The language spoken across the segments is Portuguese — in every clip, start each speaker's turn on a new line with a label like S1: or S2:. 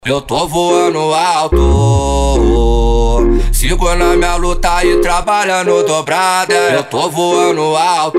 S1: Eu tô voando alto, sigo na minha luta e trabalhando dobrada. Eu tô voando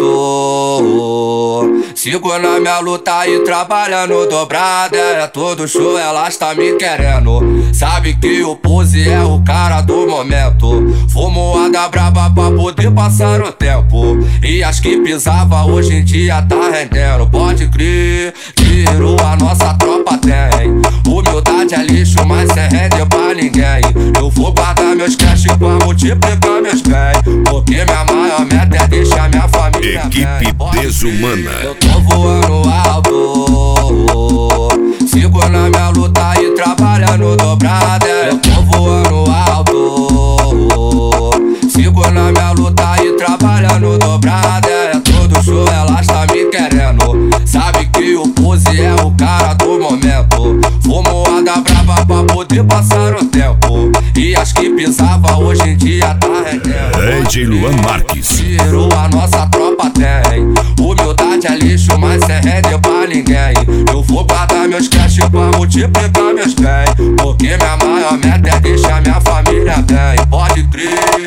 S1: alto, sigo na minha luta e trabalhando dobrada. É todo show, elas tá me querendo. Sabe que o Pose é o cara do momento. Fumo a da braba pra poder passar o tempo. E as que pisava hoje em dia tá rendendo. Pode crer, tiro a nossa tropa tem. Humildade é lixo, mas cê rende pra ninguém. Eu vou guardar meus cash pra multiplicar meus bens. Porque minha maior meta é deixar minha família
S2: Equipe Desumana.
S1: Eu tô voando alto, sigo na minha luta e trabalhando dobrada. Eu tô voando alto, sigo na minha luta e trabalhando dobrada. É todo show, elas tá me querendo. Sabe que o Pose é o cara do momento. Fumo a da brava pra poder passar o tempo. E as que pisava hoje em dia tá rendendo.
S2: DJ Luan Marques.
S1: Tiro a nossa tropa tem. Humildade é lixo, mas cê rende pra ninguém. Eu vou guardar meus cash pra multiplicar meus bens. Porque minha maior meta é deixar minha família bem. Pode crer.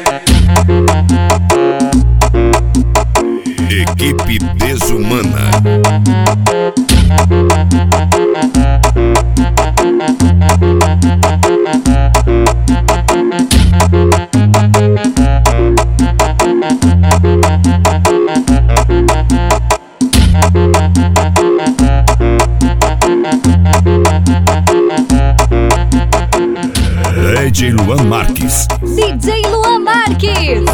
S2: Equipe Desumana.
S3: DJ Luan Marques.
S2: DJ Luan Marques.